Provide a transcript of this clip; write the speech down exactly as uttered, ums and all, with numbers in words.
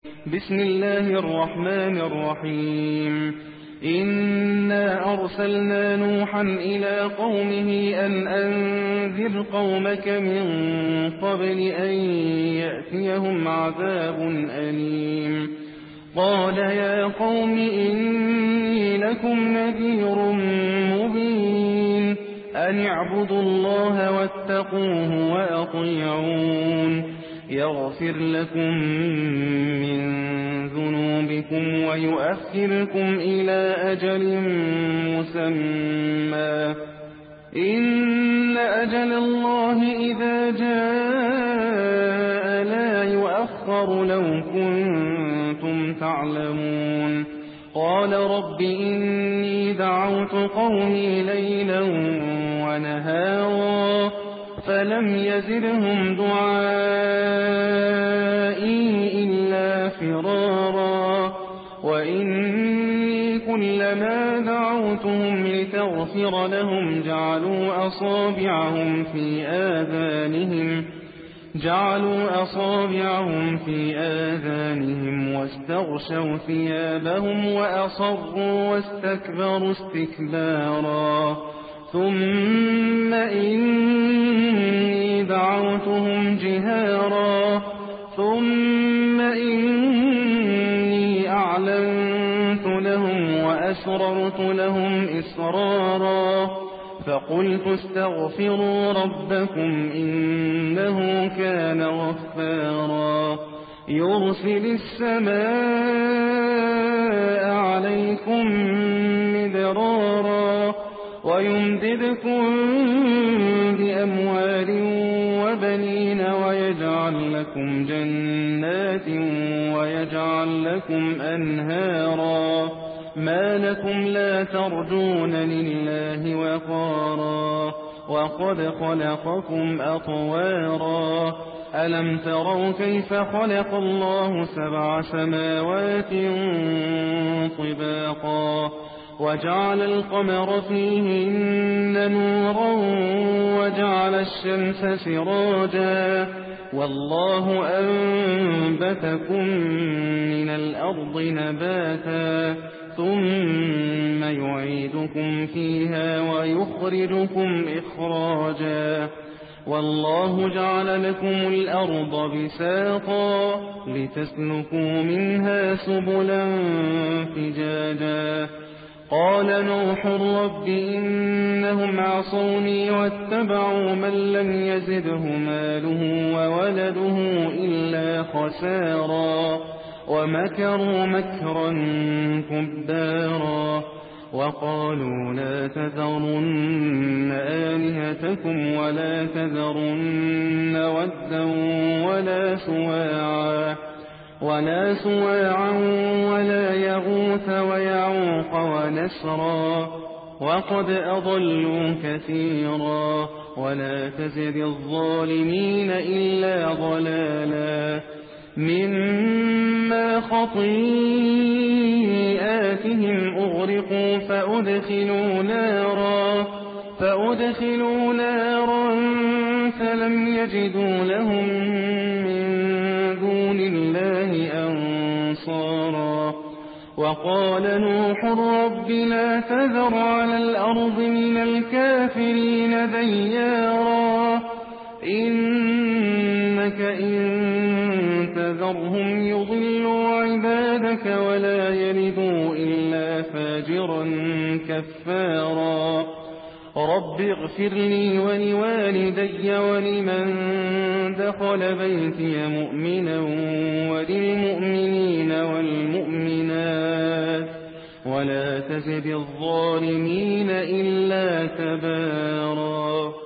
بسم الله الرحمن الرحيم إنا أرسلنا نوحا إلى قومه أن أنذر قومك من قبل أن يأتيهم عذاب أليم قال يا قوم إني لكم نذير مبين أن اعبدوا الله واتقوه وأطيعون يغفر لكم من ذنوبكم ويؤخركم إلى أجل مسمى إن أجل الله إذا جاء لا يؤخر لو كنتم تعلمون قال رب إني دعوت قومي ليلا ونهارا فلم يزدهم دعائي إلا فرارا وإني كلما دعوتهم لتغفر لهم جعلوا أصابعهم في آذانهم جعلوا أصابعهم في آذانهم واستغشوا ثيابهم وأصروا واستكبروا استكبارا ثم إني دعوتهم جهارا ثم إني أعلنت لهم وأسررت لهم إسرارا فقلت استغفروا ربكم إنه كان غفارا يرسل السماء عليكم مدرارا ويمددكم بأموال وبنين ويجعل لكم جنات ويجعل لكم أنهارا ما لكم لا ترجون لله وقارا وقد خلقكم أطوارا ألم تروا كيف خلق الله سبع سماوات طباقا وجعل القمر فيهن نورا وجعل الشمس سراجا والله أنبتكم من الأرض نباتا ثم يعيدكم فيها ويخرجكم إخراجا والله جعل لكم الأرض بساطا لتسلكوا منها سبلا فجاجا قال نوح رب إنهم عصوني واتبعوا من لم يزده ماله وولده إلا خسارا ومكروا مكرا كبارا وقالوا لا تذرن آلهتكم ولا تذرن ودا ولا سواعا ولا سواعا ولا يغوث ويعوق ونسرا وقد أضلوا كثيرا ولا تزد الظالمين إلا ضلالا مما خطيئاتهم أغرقوا فأدخلوا نارا فأدخلوا نارا فلم يجدوا لهم من دون الله أنصارا وقال نوح رب لا تذر على الأرض من الكافرين ديارا إنك إن تذرهم يضلوا عبادك ولا يلدوا إلا فاجرا كفارا رب اغفر لي ولوالدي ولمن دخل بيتي مؤمنا وللمؤمنين والمؤمنات ولا تزد الظالمين إلا تبارا